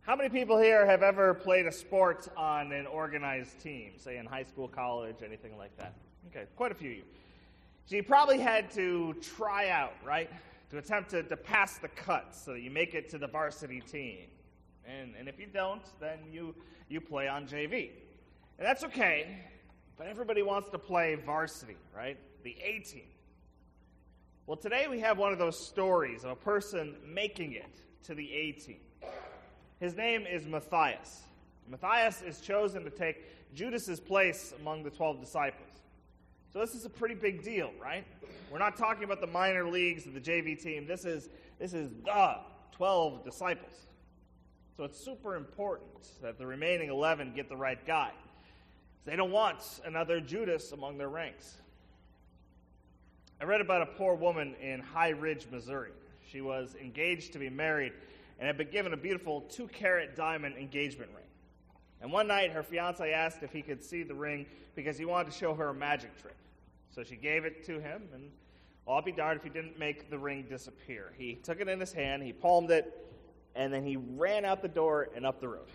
How many people here have ever played a sport on an organized team, say in high school, college, anything like that? Okay, quite a few of you. So you probably had to try out, right, to attempt to pass the cut so that you make it to the varsity team. And if you don't, then you play on JV. And that's okay, but everybody wants to play varsity, right, the A team. Well, today we have one of those stories of a person making it to the A team. His name is Matthias. Matthias is chosen to take Judas's place among the 12 disciples. So this is a pretty big deal, right? We're not talking about the minor leagues of the JV team. This is the 12 disciples. So it's super important that the remaining 11 get the right guy. They don't want another Judas among their ranks. I read about a poor woman in High Ridge, Missouri. She was engaged to be married and had been given a beautiful 2-carat diamond engagement ring. And one night, her fiancé asked if he could see the ring because he wanted to show her a magic trick. So she gave it to him, and I'll be darned if he didn't make the ring disappear. He took it in his hand, he palmed it, and then he ran out the door and up the road.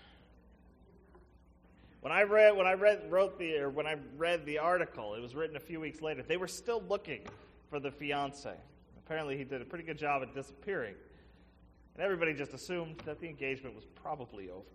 When I read the article, it was written a few weeks later, they were still looking for the fiancé. Apparently he did a pretty good job at disappearing. And everybody just assumed that the engagement was probably over.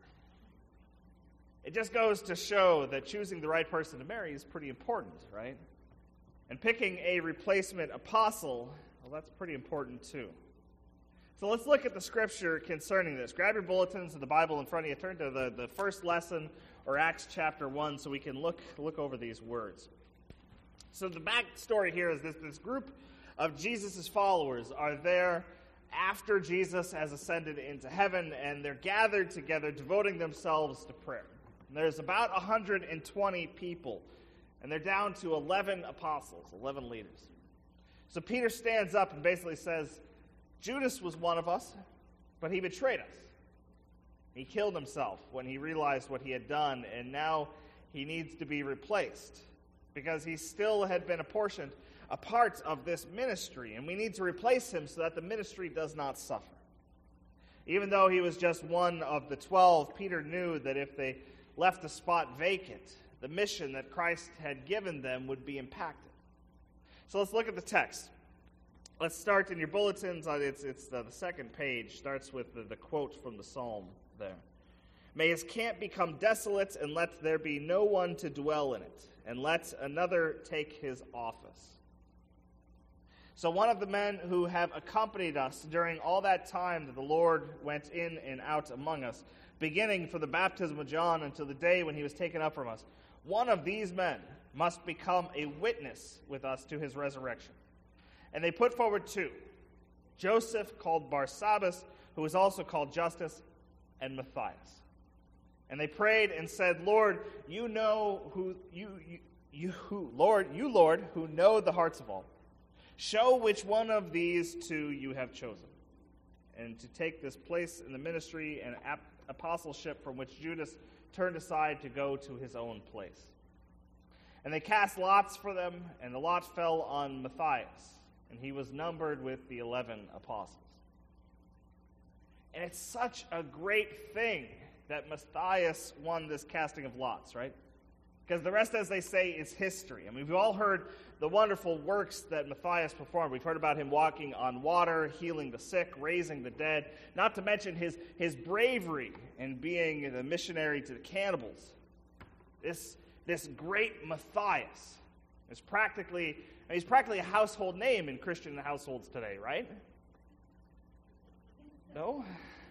It just goes to show that choosing the right person to marry is pretty important, right? And picking a replacement apostle, well, that's pretty important too. So let's look at the scripture concerning this. Grab your bulletins and the Bible in front of you. Turn to the first lesson, or Acts chapter 1, so we can look over these words. So the backstory here is this group of Jesus' followers are there after Jesus has ascended into heaven, and they're gathered together, devoting themselves to prayer. And there's about 120 people, and they're down to 11 apostles, 11 leaders. So Peter stands up and basically says, Judas was one of us, but he betrayed us. He killed himself when he realized what he had done, and now he needs to be replaced because he still had been apportioned a part of this ministry, and we need to replace him so that the ministry does not suffer. Even though he was just one of the 12, Peter knew that if they left the spot vacant, the mission that Christ had given them would be impacted. So let's look at the text. Let's start in your bulletins. It's the second page. Starts with the quote from the psalm there. May his camp become desolate, and let there be no one to dwell in it, and let another take his office. So one of the men who have accompanied us during all that time that the Lord went in and out among us, beginning from the baptism of John until the day when he was taken up from us, one of these men must become a witness with us to his resurrection. And they put forward 2, Joseph called Barsabbas, who was also called Justus, and Matthias. And they prayed and said, Lord, you know who know the hearts of all. Show which one of these 2 you have chosen, and to take this place in the ministry and apostleship from which Judas turned aside to go to his own place. And they cast lots for them, and the lot fell on Matthias, and he was numbered with the 11 apostles. And it's such a great thing that Matthias won this casting of lots, right? Because the rest, as they say, is history. I mean, we've all heard the wonderful works that Matthias performed. We've heard about him walking on water, healing the sick, raising the dead, not to mention his bravery in being the missionary to the cannibals. This great Matthias is practically a household name in Christian households today, right? No?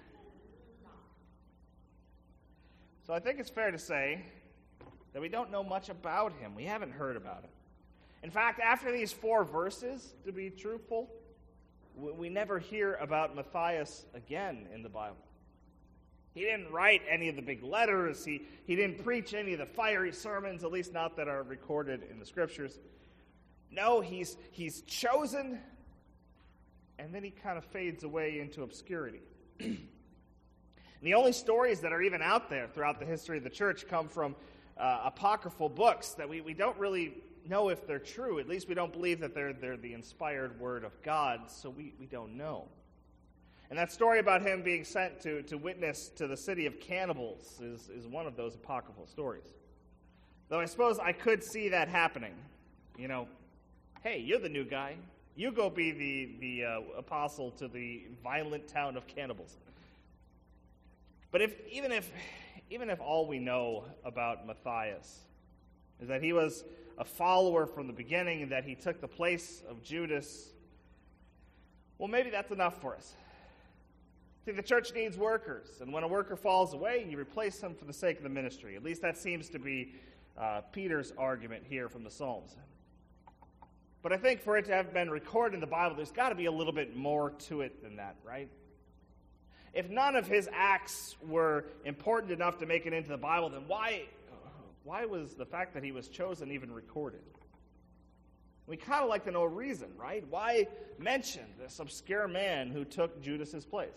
So I think it's fair to say that we don't know much about him. We haven't heard about him. In fact, after these 4 verses, to be truthful, we never hear about Matthias again in the Bible. He didn't write any of the big letters. He didn't preach any of the fiery sermons, at least not that are recorded in the scriptures. No, he's chosen, and then he kind of fades away into obscurity. The only stories that are even out there throughout the history of the church come from apocryphal books that we don't really know if they're true. At least we don't believe that they're the inspired word of God, so we don't know. And that story about him being sent to witness to the city of cannibals is one of those apocryphal stories. Though I suppose I could see that happening. You know, hey, you're the new guy. You go be the apostle to the violent town of cannibals. But even if all we know about Matthias is that he was a follower from the beginning and that he took the place of Judas, well, maybe that's enough for us. See, the church needs workers, and when a worker falls away, you replace him for the sake of the ministry. At least that seems to be Peter's argument here from the Psalms. But I think for it to have been recorded in the Bible, there's got to be a little bit more to it than that, right? If none of his acts were important enough to make it into the Bible, then why was the fact that he was chosen even recorded? We kind of like to know a reason, right? Why mention this obscure man who took Judas's place?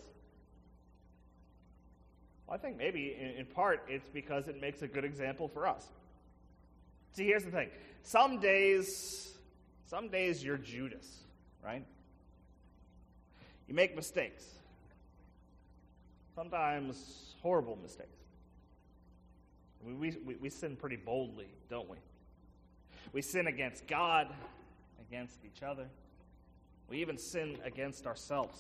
Well, I think maybe in part it's because it makes a good example for us. See, here's the thing. Some days you're Judas, right? You make mistakes. Sometimes horrible mistakes. We sin pretty boldly, don't we? We sin against God, against each other. We even sin against ourselves.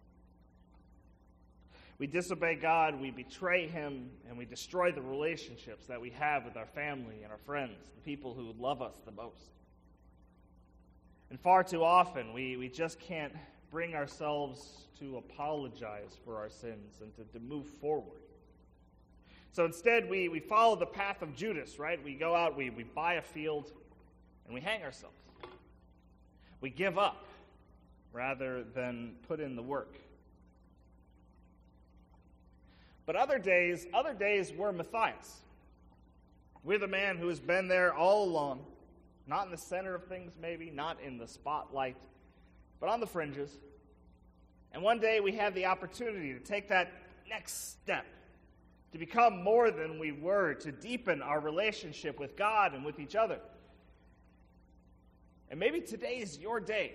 We disobey God, we betray Him, and we destroy the relationships that we have with our family and our friends, the people who love us the most. And far too often, we just can't bring ourselves to apologize for our sins and to move forward. So instead, we follow the path of Judas, right? We go out, we buy a field, and we hang ourselves. We give up rather than put in the work. But other days we're Matthias. We're the man who has been there all along, not in the center of things maybe, not in the spotlight, but on the fringes. And one day we have the opportunity to take that next step, to become more than we were, to deepen our relationship with God and with each other. And maybe today is your day.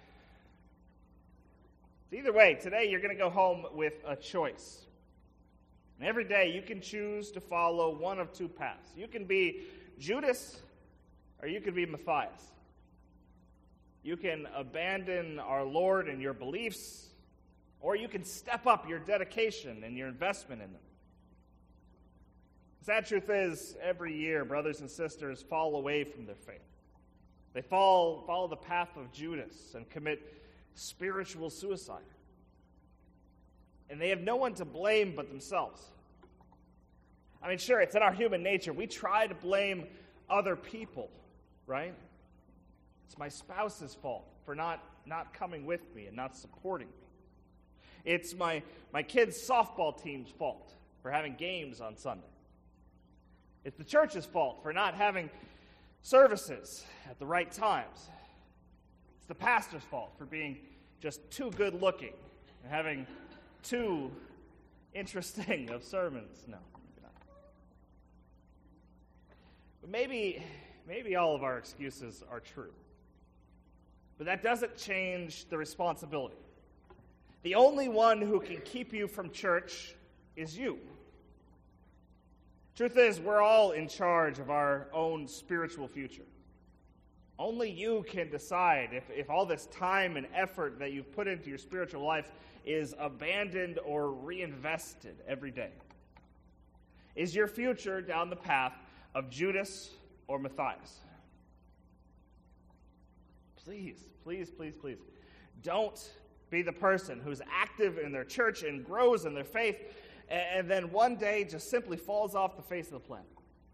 So either way, today you're going to go home with a choice. And every day you can choose to follow one of two paths. You can be Judas or you can be Matthias. You can abandon our Lord and your beliefs, or you can step up your dedication and your investment in them. The sad truth is, every year brothers and sisters fall away from their faith. They follow the path of Judas and commit spiritual suicide. And they have no one to blame but themselves. I mean, sure, it's in our human nature. We try to blame other people, right? It's my spouse's fault for not coming with me and not supporting me. It's my kids' softball team's fault for having games on Sunday. It's the church's fault for not having services at the right times. It's the pastor's fault for being just too good looking and having too interesting of sermons. No. But maybe all of our excuses are true. But that doesn't change the responsibility. The only one who can keep you from church is you. Truth is, we're all in charge of our own spiritual future. Only you can decide if all this time and effort that you've put into your spiritual life is abandoned or reinvested every day. Is your future down the path of Judas or Matthias? Please, please, please, please, don't be the person who's active in their church and grows in their faith and then one day just simply falls off the face of the planet.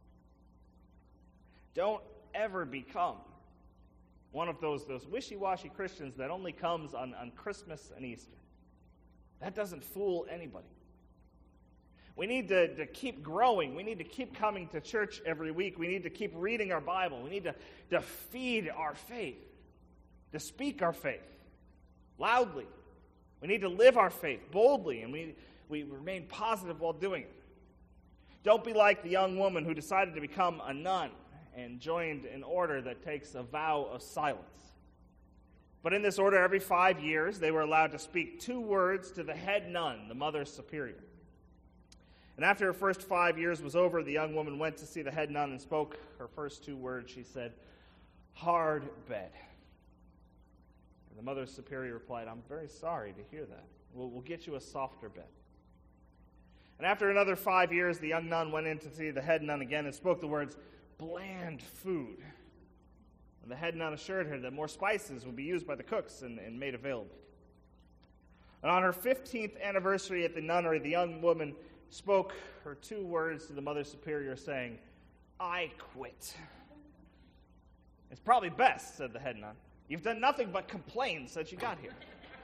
Don't ever become one of those wishy-washy Christians that only comes on Christmas and Easter. That doesn't fool anybody. We need to keep growing. We need to keep coming to church every week. We need to keep reading our Bible. We need to feed our faith, to speak our faith loudly. We need to live our faith boldly, and we remain positive while doing it. Don't be like the young woman who decided to become a nun and joined an order that takes a vow of silence. But in this order, every 5 years, they were allowed to speak 2 words to the head nun, the mother superior. And after her first 5 years was over, the young woman went to see the head nun and spoke her first 2 words. She said, "Hard bed." And the mother superior replied, "I'm very sorry to hear that. We'll get you a softer bed." And after another 5 years, the young nun went in to see the head nun again and spoke the words, "Bland food." And the head nun assured her that more spices would be used by the cooks and made available. And on her 15th anniversary at the nunnery, the young woman spoke her 2 words to the mother superior, saying, "I quit." "It's probably best," said the head nun. "You've done nothing but complain since you got here."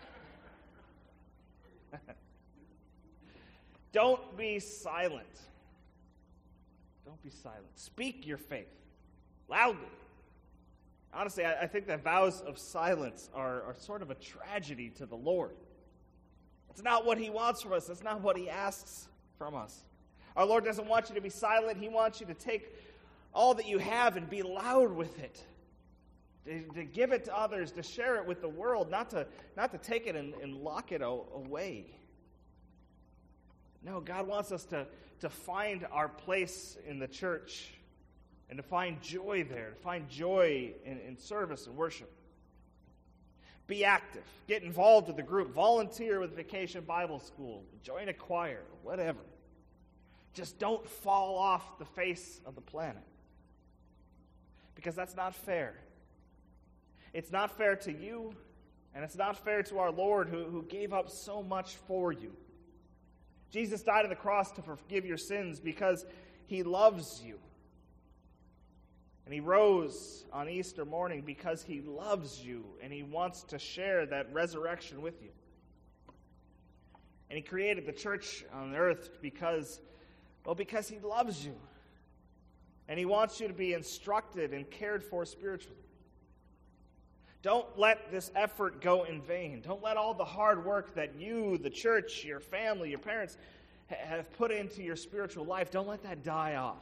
Don't be silent. Don't be silent. Speak your faith loudly. Honestly, I think that vows of silence are sort of a tragedy to the Lord. It's not what he wants from us. It's not what he asks from us. Our Lord doesn't want you to be silent. He wants you to take all that you have and be loud with it. To give it to others, to share it with the world, not to take it and lock it away. No, God wants us to find our place in the church and to find joy there, to find joy in service and worship. Be active. Get involved with the group. Volunteer with Vacation Bible School. Join a choir, whatever. Just don't fall off the face of the planet. Because that's not fair. It's not fair to you, and it's not fair to our Lord who gave up so much for you. Jesus died on the cross to forgive your sins because he loves you. And he rose on Easter morning because he loves you and he wants to share that resurrection with you. And he created the church on earth because he loves you. And he wants you to be instructed and cared for spiritually. Don't let this effort go in vain. Don't let all the hard work that you, the church, your family, your parents have put into your spiritual life, don't let that die off.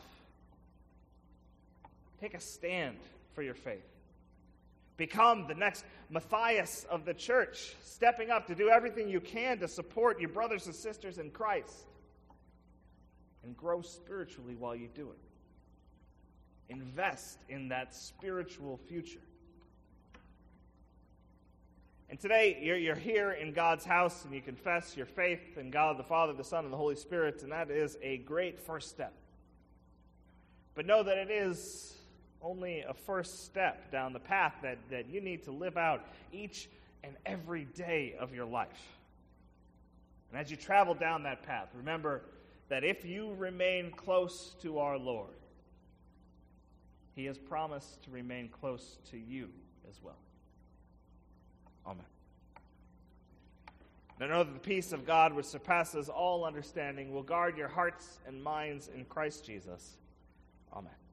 Take a stand for your faith. Become the next Matthias of the church, stepping up to do everything you can to support your brothers and sisters in Christ. And grow spiritually while you do it. Invest in that spiritual future. And today, you're here in God's house, and you confess your faith in God the Father, the Son, and the Holy Spirit, and that is a great first step. But know that it is only a first step down the path that you need to live out each and every day of your life. And as you travel down that path, remember that if you remain close to our Lord, he has promised to remain close to you as well. Amen. Now know that the peace of God, which surpasses all understanding, will guard your hearts and minds in Christ Jesus. Amen.